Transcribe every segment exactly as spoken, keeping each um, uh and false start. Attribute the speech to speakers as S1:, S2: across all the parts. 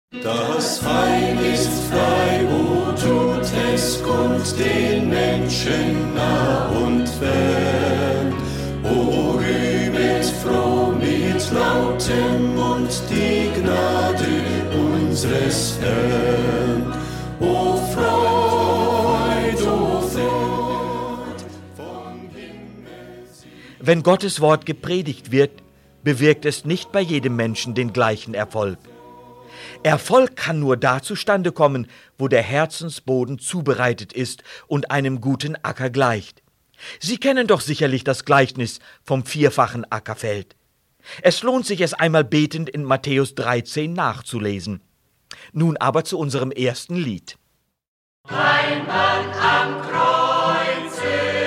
S1: Das Heil ist frei, o tut es Gott den Menschen nah und fern. O rühmet froh mit lautem Mund die Gnade unseres Herrn. O Freud, o Freud vom Himmel.
S2: Wenn Gottes Wort gepredigt wird, bewirkt es nicht bei jedem Menschen den gleichen Erfolg. Erfolg kann nur da zustande kommen, wo der Herzensboden zubereitet ist und einem guten Acker gleicht. Sie kennen doch sicherlich das Gleichnis vom vierfachen Ackerfeld. Es lohnt sich, es einmal betend in Matthäus dreizehn nachzulesen. Nun aber zu unserem ersten Lied.
S3: Ein Mann am Kreuze,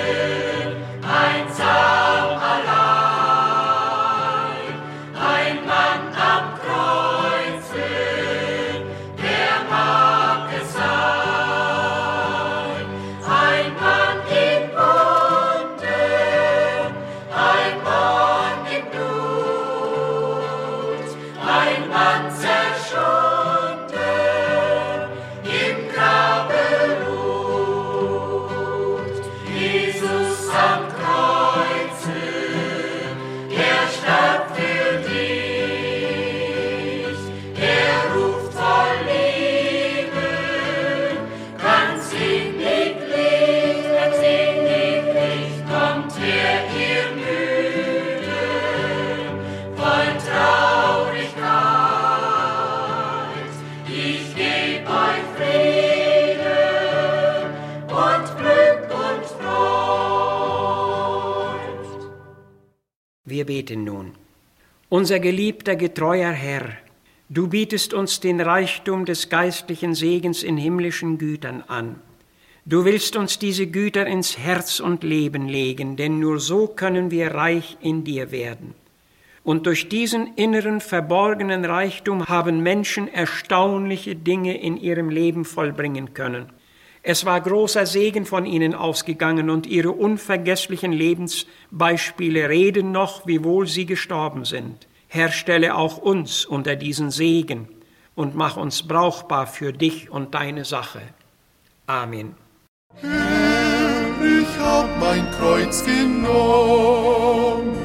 S3: einsam allein, ein Mann am Kreuze, der mag es sein, ein Mann im Wunden, ein Mann im Blut, ein Mann zerschunden, im Grabe ruht. Jesus am Kreuze, er starb für dich, er ruft voll Liebe, ganz innig Licht, ganz innig Licht, kommt her, ihr Müde, voll Traurigkeit, ich geb euch Frieden und Glück und Freud.
S4: Wir beten nun. Unser geliebter, getreuer Herr, du bietest uns den Reichtum des geistlichen Segens in himmlischen Gütern an. Du willst uns diese Güter ins Herz und Leben legen, denn nur so können wir reich in dir werden. Und durch diesen inneren, verborgenen Reichtum haben Menschen erstaunliche Dinge in ihrem Leben vollbringen können. Es war großer Segen von ihnen ausgegangen und ihre unvergesslichen Lebensbeispiele reden noch, wiewohl sie gestorben sind. Herr, stelle auch uns unter diesen Segen und mach uns brauchbar für dich und deine Sache. Amen.
S1: Herr, ich hab mein Kreuz genommen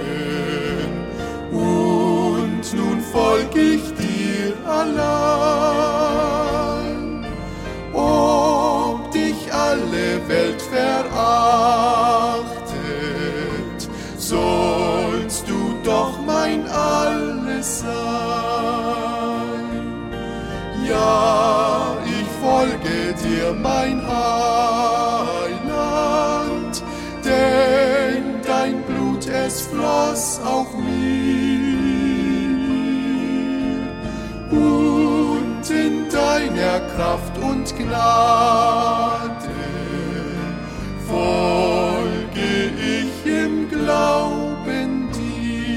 S1: und nun folg ich dir allein. Ob dich alle Welt verachtet, sollst du doch mein Alles sein. Ja, ich folge dir, mein Heiland, denn dein Blut, es floss auf mir. Und in deiner Kraft und Gnade folge ich im Glauben dir.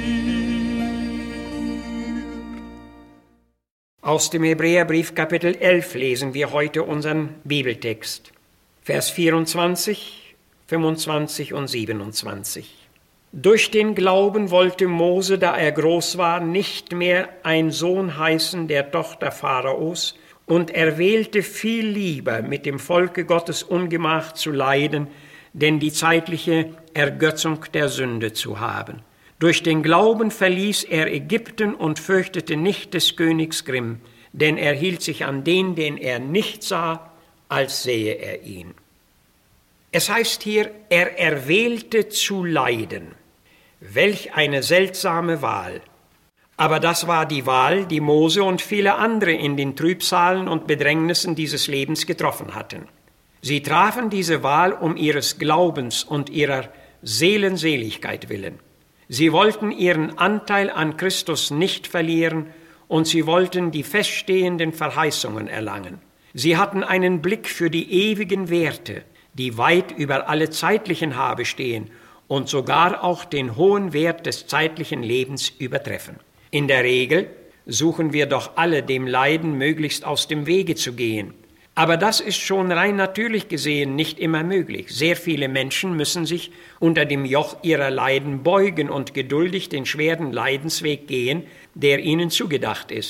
S4: Aus dem Hebräerbrief Kapitel elf lesen wir heute unseren Bibeltext. Vers vierundzwanzig, fünfundzwanzig und siebenundzwanzig. Durch den Glauben wollte Mose, da er groß war, nicht mehr ein Sohn heißen der Tochter Pharaos und erwählte viel lieber, mit dem Volke Gottes Ungemach zu leiden, denn die zeitliche Ergötzung der Sünde zu haben. Durch den Glauben verließ er Ägypten und fürchtete nicht des Königs Grimm, denn er hielt sich an den, den er nicht sah, als sähe er ihn. Es heißt hier, er erwählte zu leiden. Welch eine seltsame Wahl. Aber das war die Wahl, die Mose und viele andere in den Trübsalen und Bedrängnissen dieses Lebens getroffen hatten. Sie trafen diese Wahl um ihres Glaubens und ihrer Seelenseligkeit willen. Sie wollten ihren Anteil an Christus nicht verlieren und sie wollten die feststehenden Verheißungen erlangen. Sie hatten einen Blick für die ewigen Werte, die weit über alle zeitlichen Habe stehen und sogar auch den hohen Wert des zeitlichen Lebens übertreffen. In der Regel suchen wir doch alle, dem Leiden möglichst aus dem Wege zu gehen. Aber das ist schon rein natürlich gesehen nicht immer möglich. Sehr viele Menschen müssen sich unter dem Joch ihrer Leiden beugen und geduldig den schweren Leidensweg gehen, der ihnen zugedacht ist.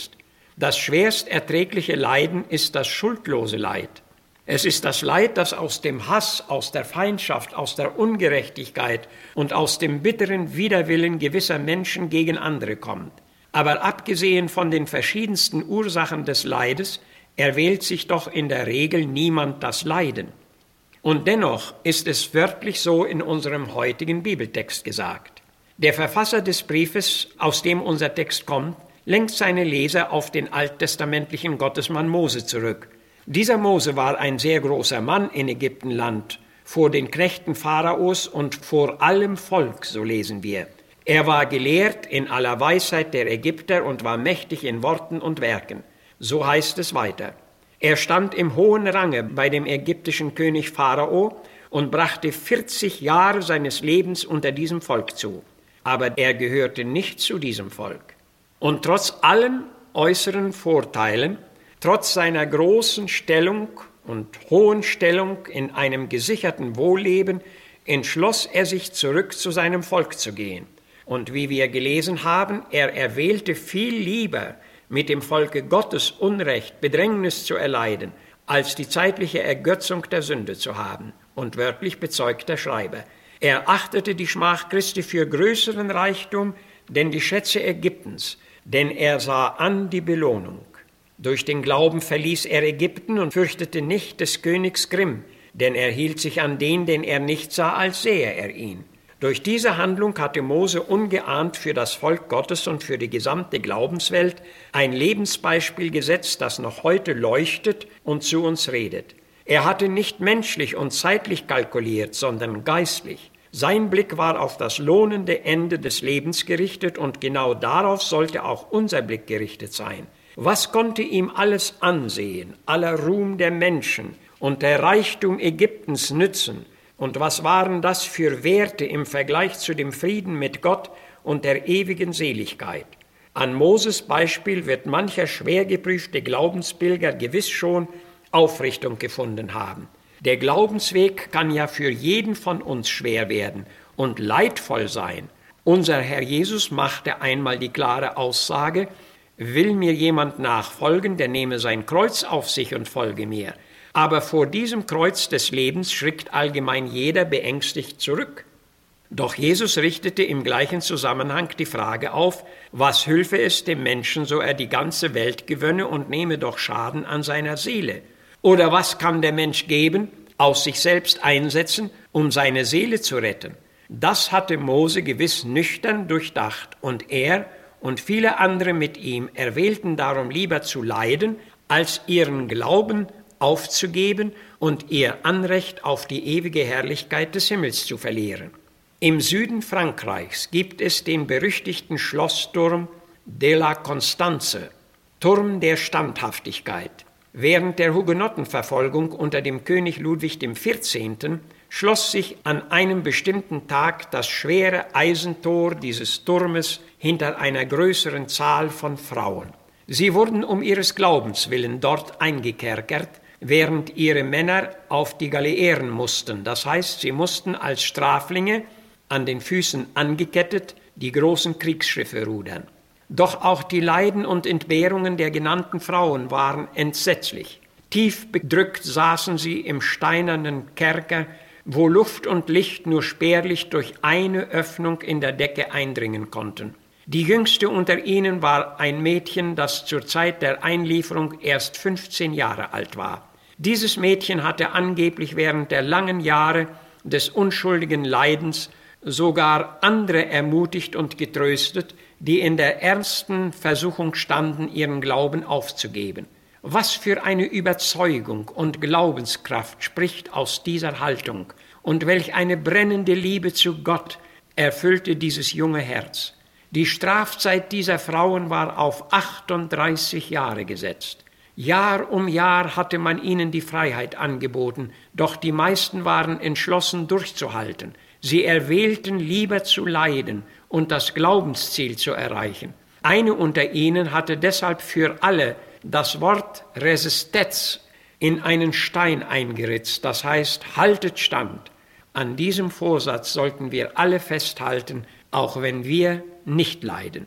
S4: Das schwerst erträgliche Leiden ist das schuldlose Leid. Es ist das Leid, das aus dem Hass, aus der Feindschaft, aus der Ungerechtigkeit und aus dem bitteren Widerwillen gewisser Menschen gegen andere kommt. Aber abgesehen von den verschiedensten Ursachen des Leides, erwählt sich doch in der Regel niemand das Leiden. Und dennoch ist es wörtlich so in unserem heutigen Bibeltext gesagt. Der Verfasser des Briefes, aus dem unser Text kommt, lenkt seine Leser auf den alttestamentlichen Gottesmann Mose zurück. Dieser Mose war ein sehr großer Mann in Ägyptenland, vor den Knechten Pharaos und vor allem Volk, so lesen wir. Er war gelehrt in aller Weisheit der Ägypter und war mächtig in Worten und Werken. So heißt es weiter. Er stand im hohen Range bei dem ägyptischen König Pharao und brachte vierzig Jahre seines Lebens unter diesem Volk zu. Aber er gehörte nicht zu diesem Volk. Und trotz allen äußeren Vorteilen, trotz seiner großen Stellung und hohen Stellung in einem gesicherten Wohlleben, entschloss er sich, zurück zu seinem Volk zu gehen. Und wie wir gelesen haben, er erwählte viel lieber, mit dem Volke Gottes Unrecht, Bedrängnis zu erleiden, als die zeitliche Ergötzung der Sünde zu haben. Und wörtlich bezeugt der Schreiber. Er achtete die Schmach Christi für größeren Reichtum, denn die Schätze Ägyptens, denn er sah an die Belohnung. Durch den Glauben verließ er Ägypten und fürchtete nicht des Königs Grimm, denn er hielt sich an den, den er nicht sah, als sähe er ihn. Durch diese Handlung hatte Mose ungeahnt für das Volk Gottes und für die gesamte Glaubenswelt ein Lebensbeispiel gesetzt, das noch heute leuchtet und zu uns redet. Er hatte nicht menschlich und zeitlich kalkuliert, sondern geistlich. Sein Blick war auf das lohnende Ende des Lebens gerichtet und genau darauf sollte auch unser Blick gerichtet sein. Was konnte ihm alles Ansehen, aller Ruhm der Menschen und der Reichtum Ägyptens nützen? Und was waren das für Werte im Vergleich zu dem Frieden mit Gott und der ewigen Seligkeit? An Moses Beispiel wird mancher schwer geprüfte Glaubenspilger gewiss schon Aufrichtung gefunden haben. Der Glaubensweg kann ja für jeden von uns schwer werden und leidvoll sein. Unser Herr Jesus machte einmal die klare Aussage, will mir jemand nachfolgen, der nehme sein Kreuz auf sich und folge mir. Aber vor diesem Kreuz des Lebens schrickt allgemein jeder beängstigt zurück. Doch Jesus richtete im gleichen Zusammenhang die Frage auf, was hülfe es dem Menschen, so er die ganze Welt gewönne und nehme doch Schaden an seiner Seele? Oder was kann der Mensch geben, aus sich selbst einsetzen, um seine Seele zu retten? Das hatte Mose gewiss nüchtern durchdacht und er und viele andere mit ihm erwählten darum lieber zu leiden, als ihren Glauben aufzugeben und ihr Anrecht auf die ewige Herrlichkeit des Himmels zu verlieren. Im Süden Frankreichs gibt es den berüchtigten Schlossturm de la Constance, Turm der Standhaftigkeit. Während der Hugenottenverfolgung unter dem König Ludwig der Vierzehnte schloss sich an einem bestimmten Tag das schwere Eisentor dieses Turmes hinter einer größeren Zahl von Frauen. Sie wurden um ihres Glaubens willen dort eingekerkert, während ihre Männer auf die Galeeren mussten. Das heißt, sie mussten als Straflinge an den Füßen angekettet die großen Kriegsschiffe rudern. Doch auch die Leiden und Entbehrungen der genannten Frauen waren entsetzlich. Tief bedrückt saßen sie im steinernen Kerker, wo Luft und Licht nur spärlich durch eine Öffnung in der Decke eindringen konnten. Die jüngste unter ihnen war ein Mädchen, das zur Zeit der Einlieferung erst fünfzehn Jahre alt war. Dieses Mädchen hatte angeblich während der langen Jahre des unschuldigen Leidens sogar andere ermutigt und getröstet, die in der ernsten Versuchung standen, ihren Glauben aufzugeben. Was für eine Überzeugung und Glaubenskraft spricht aus dieser Haltung und welch eine brennende Liebe zu Gott erfüllte dieses junge Herz. Die Strafzeit dieser Frauen war auf achtunddreißig Jahre gesetzt. Jahr um Jahr hatte man ihnen die Freiheit angeboten, doch die meisten waren entschlossen durchzuhalten. Sie erwählten lieber zu leiden und das Glaubensziel zu erreichen. Eine unter ihnen hatte deshalb für alle das Wort Resistez in einen Stein eingeritzt, das heißt, haltet stand. An diesem Vorsatz sollten wir alle festhalten, auch wenn wir nicht leiden.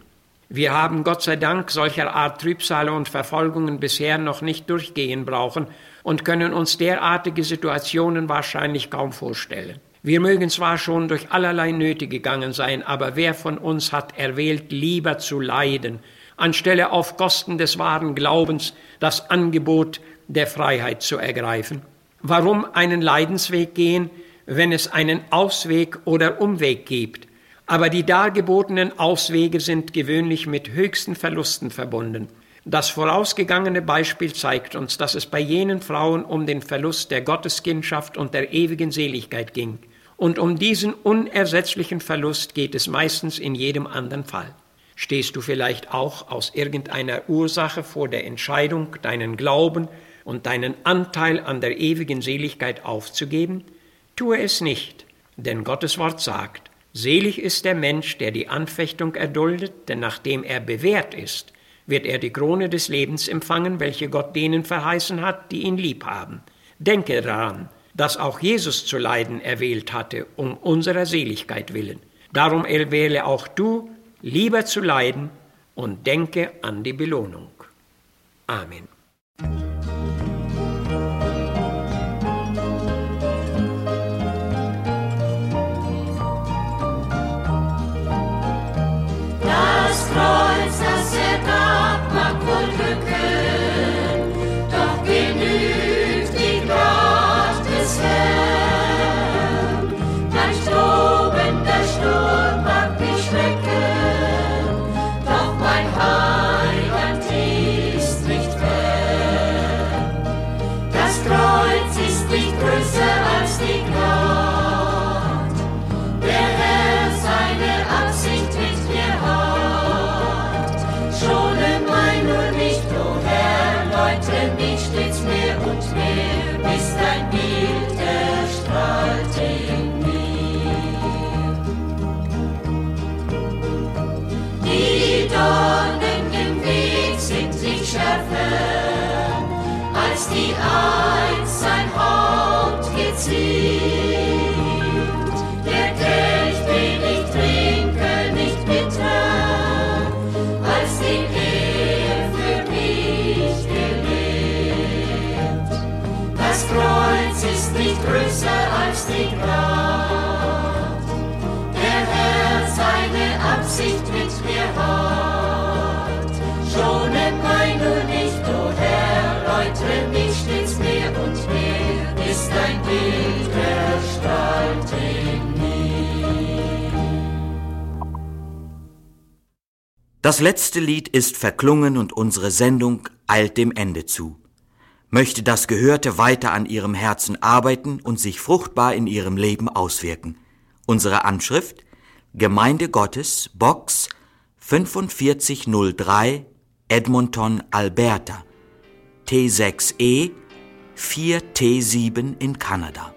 S4: Wir haben Gott sei Dank solcher Art Trübsale und Verfolgungen bisher noch nicht durchgehen brauchen und können uns derartige Situationen wahrscheinlich kaum vorstellen. Wir mögen zwar schon durch allerlei Nöte gegangen sein, aber wer von uns hat erwählt, lieber zu leiden, anstelle auf Kosten des wahren Glaubens das Angebot der Freiheit zu ergreifen? Warum einen Leidensweg gehen, wenn es einen Ausweg oder Umweg gibt? Aber die dargebotenen Auswege sind gewöhnlich mit höchsten Verlusten verbunden. Das vorausgegangene Beispiel zeigt uns, dass es bei jenen Frauen um den Verlust der Gotteskindschaft und der ewigen Seligkeit ging. Und um diesen unersetzlichen Verlust geht es meistens in jedem anderen Fall. Stehst du vielleicht auch aus irgendeiner Ursache vor der Entscheidung, deinen Glauben und deinen Anteil an der ewigen Seligkeit aufzugeben? Tue es nicht, denn Gottes Wort sagt, selig ist der Mensch, der die Anfechtung erduldet, denn nachdem er bewährt ist, wird er die Krone des Lebens empfangen, welche Gott denen verheißen hat, die ihn lieb haben. Denke daran, dass auch Jesus zu leiden erwählt hatte, um unserer Seligkeit willen. Darum erwähle auch du, lieber zu leiden und denke an die Belohnung. Amen.
S3: Das Kreuz, das er gab, mag wohl drücken, doch genügt die Kraft des Herrn. Mein tobender Sturm mag mich schrecken, doch mein Heiland ist nicht fern. Das Kreuz ist nicht größer als die Gnade, der Herr seine Absicht mit mir hat. Schone mein nur nicht, o Herr, läute mich stets mehr und mehr, bis dein Bild erstrahlt in mir. Die Dornen im Weg sind nicht schärfer, als die einst sein Haupt gezielt. Der Kelch, den ich trinke, nicht bitter, als den er für mich gelebt. Das Kreuz ist nicht größer als die Gnade, der Herr seine Absicht mit mir hat. Schone mein nur nicht, o Herr, läute mich stets mehr und mehr, bis dein Bild erstrahlt in mir.
S2: Das letzte Lied ist verklungen und unsere Sendung eilt dem Ende zu. Möchte das Gehörte weiter an Ihrem Herzen arbeiten und sich fruchtbar in Ihrem Leben auswirken. Unsere Anschrift: Gemeinde Gottes, Box fünfundvierzig null drei, Edmonton, Alberta, T sechs E vier T sieben in Kanada.